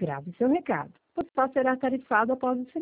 Grave seu recado. Você só será tarifado após o